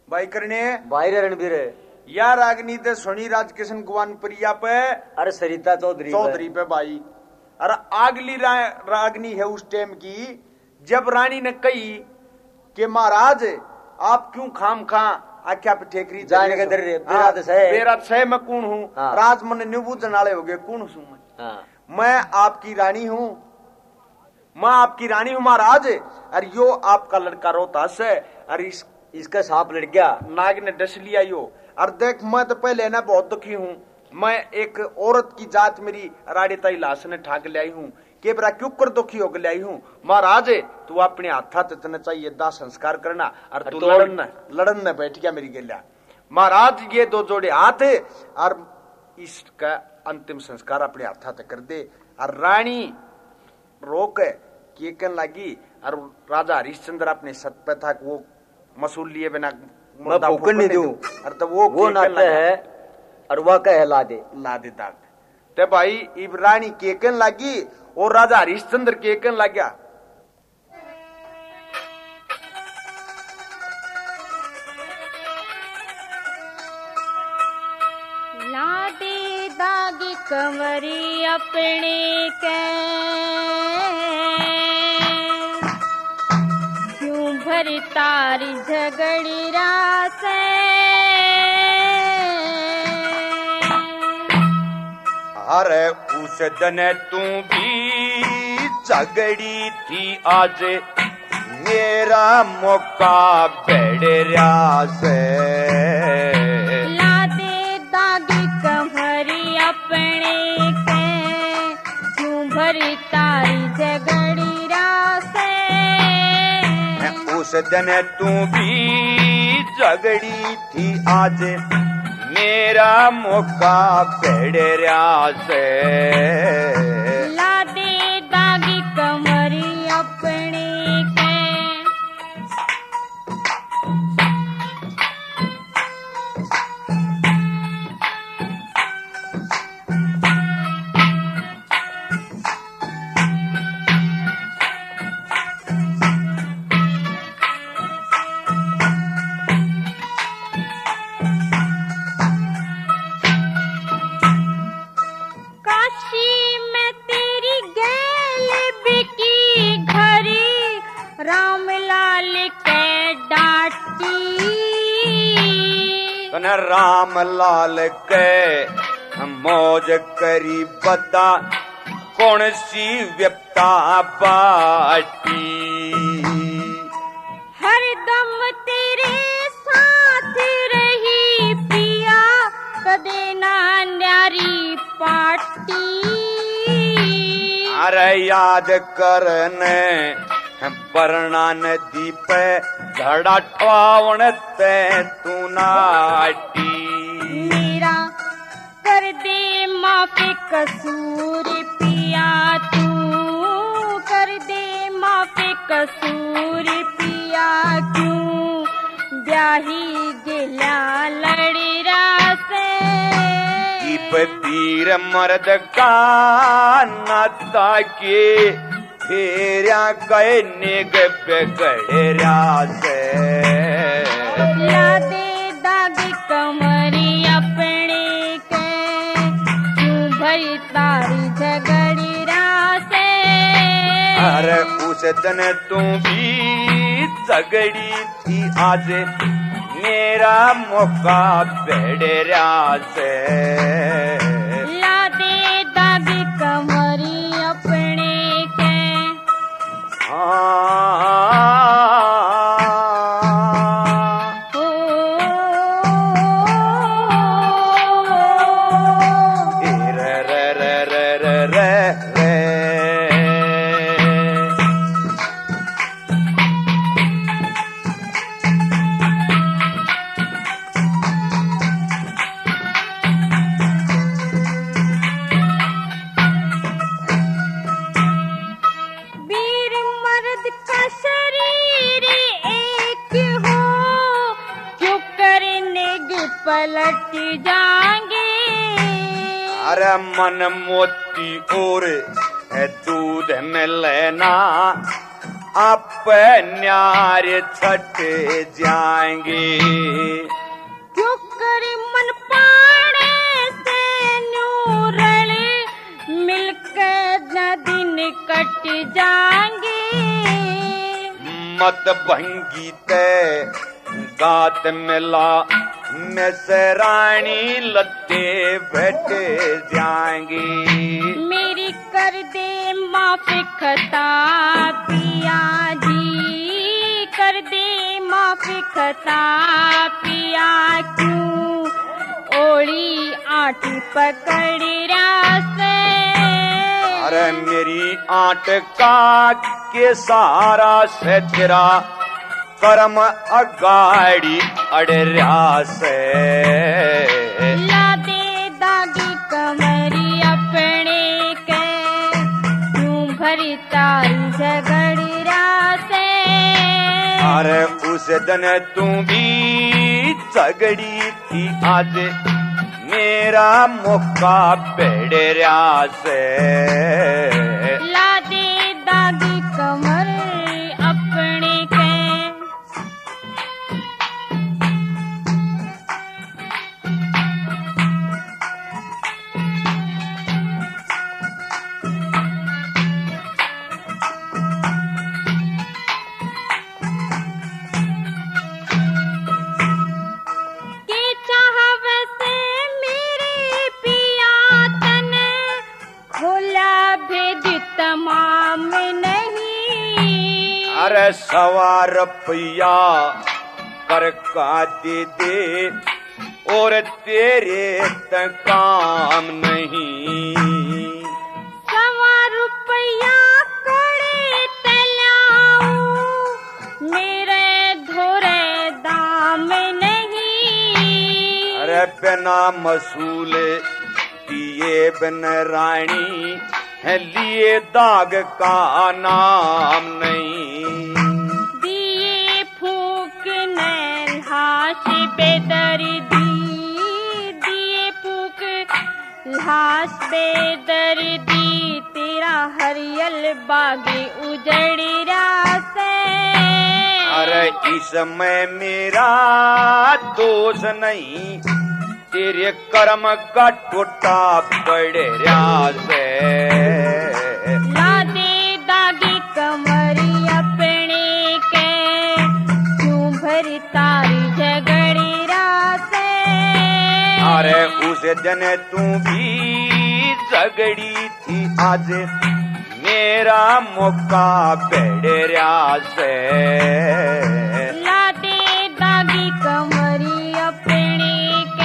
भाई करने भाई रणबीर यार रागनी ते सोनी राज किशन गुवान प्रिया पे अरे सरिता चौधरी पे भाई। अरे अगली रागनी है उस टाइम की जब रानी ने कही कि महाराज आप क्यों खाम खा आख्या पे ठेकरी जाने के दर बेरात सह मैं कौन हूँ राज मन निबूजन वाले हो गए कौन हूँ मैं आपकी रानी हूँ मैं आपकी रानी हूँ महाराज। अरे यो आपका लड़का रोहतास है अरे इसका सांप लड़ गया नाग ने डस लिया यो। और देख मैं तो पहले ना बहुत दुखी हूँ मैं एक औरत की जात मेरी राड़ीताई लाश ने ठाक ले आई हूँ के बरा क्यों कर दुखी होकर ले आई हूँ महाराज तू अपने हाथा इतना चाहिए दाह संस्कार करना और तू लड़न न बैठ गया मेरी गेल्या। महाराज ये दो जोड़े हाथ और इसका अंतिम संस्कार अपने हाथा तक कर दे। और रानी रोक के कन लगी और राजा हरिश्चंद्र अपने सत पे था वो मसूल लिए बिना मैं फूकन नहीं दूं और तब वो नाते है और वह कहे ला दे दाग ते भाई इब रानी केकन लगी और राजा हरिश्चंद्र केकन लग गया। ला दे दाग कमरी अपने के क्यों भरी तारी झगड़ी रास अरे उस दिन तू भी झगड़ी थी आज मेरा मौका बेड़िया से ला दे दागी कमरी अपने के क्यों भरी तारी झगड़ी रासे। उस दिन तू भी झगड़ी थी आज मेरा मौका बेड़िया से ला दे दागी कमरी अपने के राम लाल के मौज करी बता कौन सी व्यक्ता बाटी हर दम तेरे साथ रही पिया कदे ना न्यारी पाटी। अरे याद करने बरना नदी पे धड़ा ठवावण ते तू नाटी मेरा कर दे माफी कसूर पिया तू कर दे माफी कसूर पिया क्यों ब्याही गिला लड़ी रासे पीर मर्द का नाता के फेरिया गए निग बिगड़िया से ला दे दागी कमरी अपने के क्यों भरी तारी झगड़ी रासे। अरे उस दिन तू भी झगड़ी थी आज मेरा मौका बेड़िया से ला दे दागी कमरी अपने के पलट जाएंगे। अरे मन मोती और दूध में लेना आप न्यार छट जाएंगे। क्यों कर मन पाने से नूरल मिलकर न दिन कट जाएंगे। मत भंगी ते गात मिला में से रानी लत्ते बैठे जाएंगे। मेरी कर दे माफ खता पिया जी, कर दे माफ खता पिया। क्यों ओली आठ पकड़ रासे। अरे मेरी आट का के सारा से तेरा कर्म अगाड़ी अड़रिया से। ला दे दागी कमरी अपने के, क्यों भरी तारी झगड़ी रासे। अरे उस दिन तू भी झगड़ी थी, आज मेरा मौका बेड़रिया से। ला दे दागी कमर अपने के। तमाम नहीं। अरे 100 रुपया कर का दे दे और तेरे तक काम नहीं। 100 रुपया करे तलाऊं, मेरे धोरे दाम नहीं। अरे बिना मसूल दिए बिन रानी है लिए दाग का नाम नहीं। दिए फूक लाश बेदर्दी, दिए फूक लाश बेदर्दी। तेरा हरियल बागी उजड़ी रासे। अरे इसमें मेरा दोष नहीं, तेरे कर्म का टोटा पड़रिया से। ला दे दागी कमरी अपने के, क्यों भरी तारी झगड़ी रासे। अरे उस दिन तू भी झगड़ी थी, आज मेरा मौका बेड़रिया से। ला दे दागी कमरी अपने के।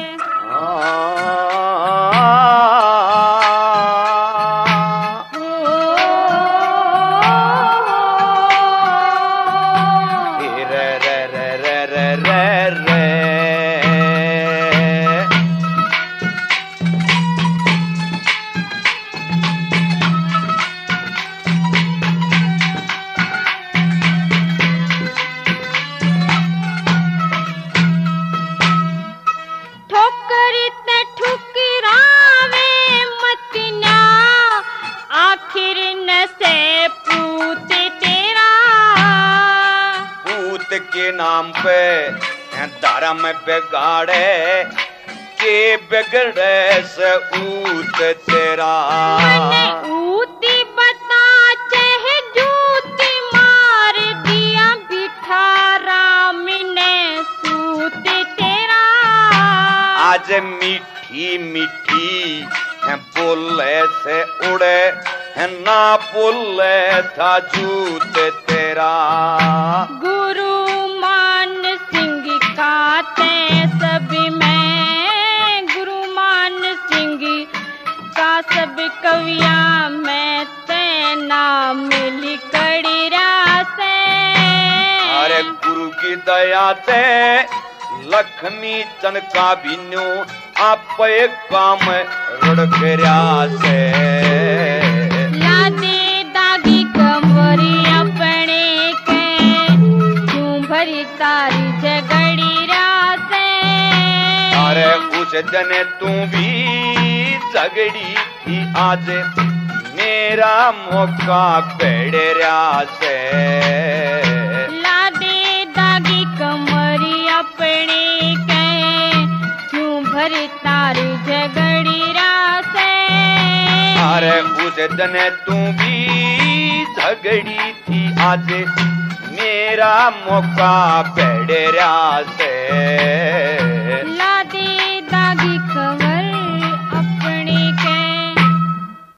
के नाम पे धर्म बिगाड़े के बिगड़े से ऊत तेरा। ऊती बता चाहे जूती मार दिया, बिठा राम ने सूत तेरा। आज मीठी मीठी बोले से उड़े ना बोले था जूत तेरा। गुरु मान सिंह का ते सब में, गुरु मान सिंह का सब कविया में ते नाम लिखड़ी रासे। अरे गुरु की दया से लक्ष्मी चंद का बिन्यो आप एक काम रुड़ फिरा से। ला दे दागी कमरी अपने के, क्यों भरी तारी झगड़ी रासे। अरे उस दिन तू भी झगड़ी थी, आज मेरा मौका पेड़रा से लादे दागी कमरी अपने के क्यों भर तार झगड़ी रासे अरे उस दिन तू भी झगड़ी थी आज मेरा मौका पेड़रा से